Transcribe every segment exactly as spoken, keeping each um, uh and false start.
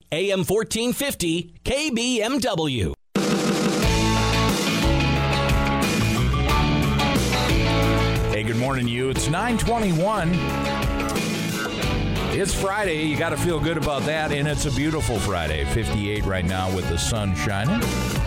A M fourteen fifty, K B M W. Hey, good morning to you. It's nine twenty-one. It's Friday. You got to feel good about that, and it's a beautiful Friday. fifty-eight right now with the sun shining.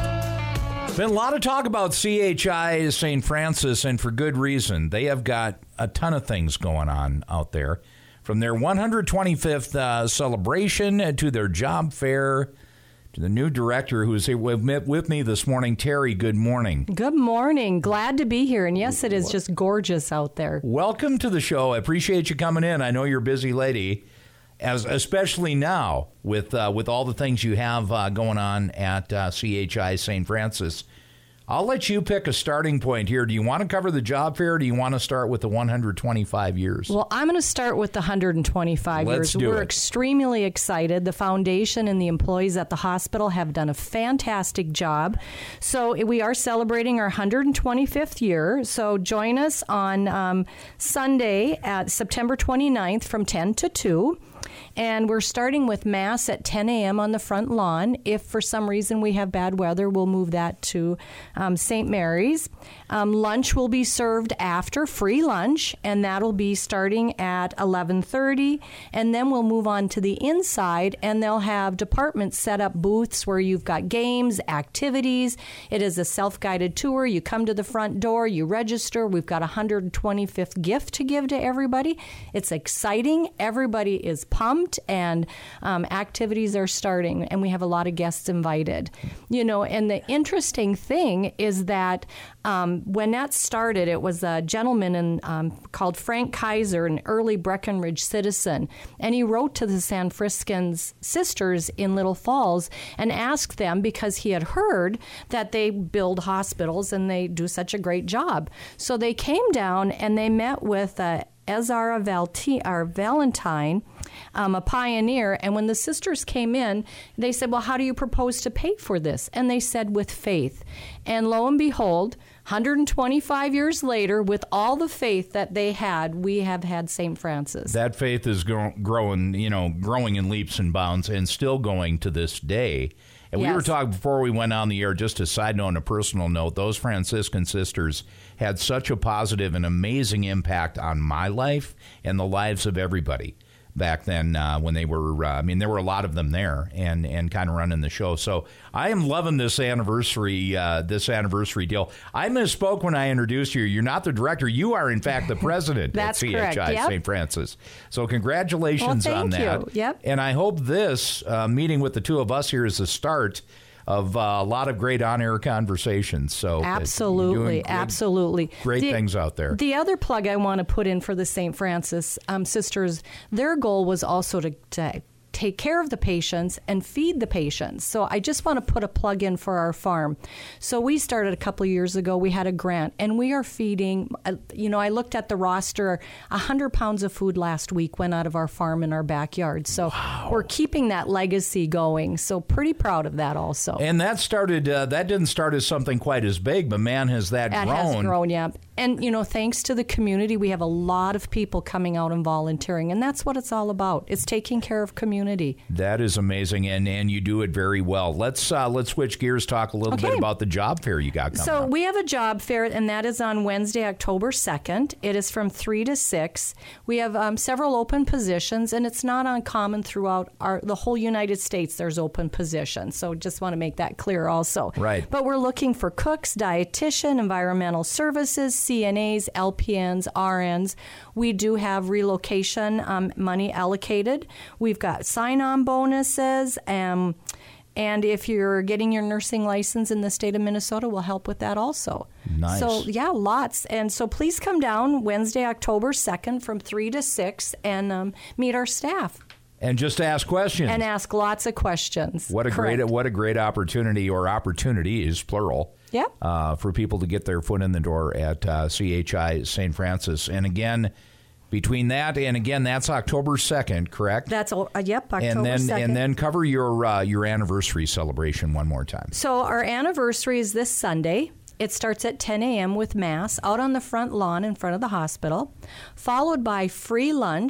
Been a lot of talk about C H I Saint Francis, and for good reason. They have got a ton of things going on out there. From their one hundred twenty-fifth uh, celebration to their job fair to the new director who's here with me, with me this morning. Terry, good morning. Good morning. Glad to be here. And yes, it is just gorgeous out there. Welcome to the show. I appreciate you coming in. I know you're a busy lady, as especially now with uh, with all the things you have uh, going on at uh, C H I Saint Francis. I'll let you pick a starting point here. Do you want to cover the job fair, or do you want to start with the one hundred twenty-five years? Well, I'm going to start with the one hundred twenty-five Let's years. do We're it. extremely excited. The foundation and the employees at the hospital have done a fantastic job. So we are celebrating our one hundred twenty-fifth year. So join us on um, Sunday at September twenty-ninth from ten to two. And we're starting with Mass at ten a.m. on the front lawn. If for some reason we have bad weather, we'll move that to um, Saint Mary's. Um, lunch will be served after, free lunch, and that'll be starting at eleven thirty. And then we'll move on to the inside, and they'll have departments set up booths where you've got games, activities. It is a self-guided tour. You come to the front door, you register. We've got a one hundred twenty-fifth gift to give to everybody. It's exciting. Everybody is pumped, and um, activities are starting, and we have a lot of guests invited. You know, and the interesting thing is that um, when that started, it was a gentleman in, um, called Frank Kaiser, an early Breckenridge citizen, and he wrote to the San Franciscan Sisters in Little Falls and asked them, because he had heard that they build hospitals and they do such a great job. So they came down and they met with uh, Ezra Valti- or Valentine, um, a pioneer. And when the sisters came in, they said, well, how do you propose to pay for this? And they said, with faith. And lo and behold, one hundred twenty-five years later, with all the faith that they had, we have had Saint Francis. That faith is grow- growing, you know, growing in leaps and bounds, and still going to this day. And we Yes. were talking before we went on the air, just a side note and a personal note, those Franciscan sisters had such a positive and amazing impact on my life and the lives of everybody back then uh, when they were, uh, I mean, there were a lot of them there and, and kind of running the show. So I am loving this anniversary, uh, this anniversary deal. I misspoke when I introduced you. You're not the director. You are, in fact, the president That's at C H I correct. Yep. Saint Francis. So congratulations Well, on thank that. you. Yep. And I hope this uh, meeting with the two of us here is the start of uh, a lot of great on-air conversations. So uh, Absolutely, you're doing great, absolutely. great The- things out there. The other plug I want to put in for the Saint Francis um, sisters, their goal was also to, to take care of the patients and feed the patients. So I just want to put a plug in for our farm. So we started a couple of years ago. We had a grant, and we are feeding, uh, you know, I looked at the roster, one hundred pounds of food last week went out of our farm in our backyard. So Wow. we're keeping that legacy going. So pretty proud of that also. And that started, uh, that didn't start as something quite as big, but man, has that That grown. has grown, yeah. And, you know, thanks to the community, we have a lot of people coming out and volunteering, and that's what it's all about. It's taking care of community. That is amazing, and, and you do it very well. Let's uh, let's switch gears, talk a little Okay. bit about the job fair you got coming So up. we have a job fair, and that is on Wednesday, October second. It is from three to six. We have um, several open positions, and it's not uncommon throughout our the whole United States there's open positions. So just want to make that clear also. Right. But we're looking for cooks, dietitian, environmental services, C N As, L P Ns, R Ns. We do have relocation um, money allocated. We've got sign-on bonuses. Um, and if you're getting your nursing license in the state of Minnesota, we'll help with that also. Nice. So, yeah, lots. And so please come down Wednesday, October second from three to six and um, meet our staff. And just ask questions. And ask lots of questions. What a Correct. great what a great opportunity, or opportunities, plural, Yep. uh, for people to get their foot in the door at uh, C H I Saint Francis. And again, between that and again, that's October second, correct? That's, uh, yep, October and then second. and then cover your uh, your anniversary celebration one more time. So our anniversary is this Sunday. It starts at ten a.m. with Mass out on the front lawn in front of the hospital, followed by free lunch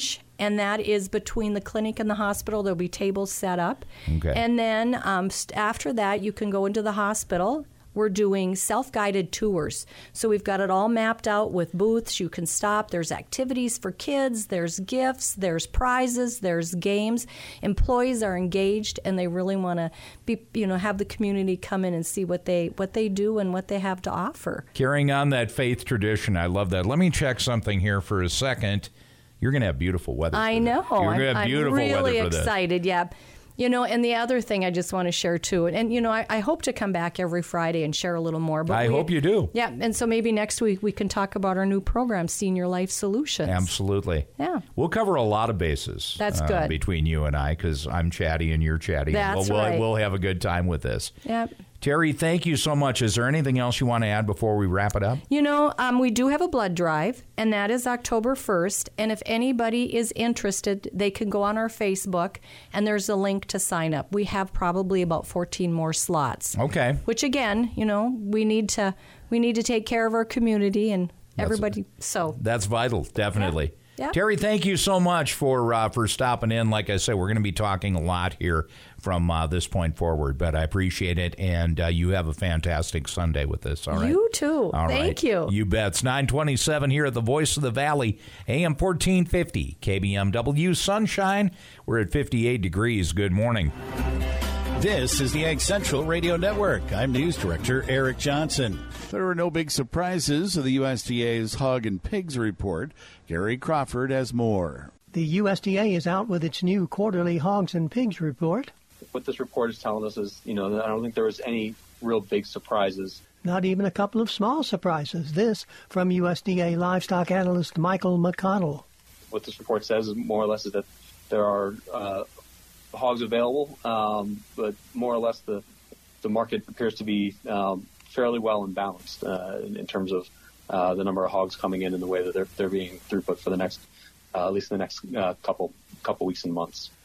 and that is between the clinic and the hospital. There'll be tables set up. Okay. And then um, st- after that, you can go into the hospital. We're doing self-guided tours. So we've got it all mapped out with booths. You can stop. There's activities for kids. There's gifts. There's prizes. There's games. Employees are engaged, and they really want to be, you know, have the community come in and see what they what they do and what they have to offer. Carrying on that faith tradition, I love that. Let me check something here for a second. You're going to have beautiful weather. I know. You're going to have I'm, beautiful I'm really weather for excited. Yeah. You know, and the other thing I just want to share, too, and, and you know, I, I hope to come back every Friday and share a little more. But I we, hope you do. Yeah, and so maybe next week we can talk about our new program, Senior Life Solutions. Absolutely. Yeah. We'll cover a lot of bases. That's uh, good. Between you and I, because I'm chatty and you're chatty. That's we'll, right. We'll, we'll have a good time with this. Yep. Terry, thank you so much. Is there anything else you want to add before we wrap it up? You know, um, we do have a blood drive, and that is October first. And if anybody is interested, they can go on our Facebook, and there's a link to sign up. We have probably about fourteen more slots. Okay. Which, again, you know, we need to we need to take care of our community and everybody. That's, so that's vital, definitely. Yeah. Yep. Terry, thank you so much for uh, for stopping in. Like I said, we're going to be talking a lot here from uh, this point forward, but I appreciate it, and uh, you have a fantastic Sunday with this, all right? You too. All Thank right. you. You bet. It's nine twenty-seven here at the Voice of the Valley, A M fourteen fifty, K B M W Sunshine. We're at fifty-eight degrees. Good morning. This is the Ag Central Radio Network. I'm News Director Eric Johnson. There are no big surprises of the U S D A's Hog and Pigs report. Gary Crawford has more. The U S D A is out with its new quarterly Hogs and Pigs report. What this report is telling us is, you know, I don't think there was any real big surprises. Not even a couple of small surprises. This from U S D A livestock analyst Michael McConnell. What this report says is more or less is that there are uh, hogs available, um, but more or less the the market appears to be um, fairly well and balanced uh, in, in terms of uh, the number of hogs coming in and the way that they're they're being throughput for the next, uh, at least the next uh, couple couple weeks and months.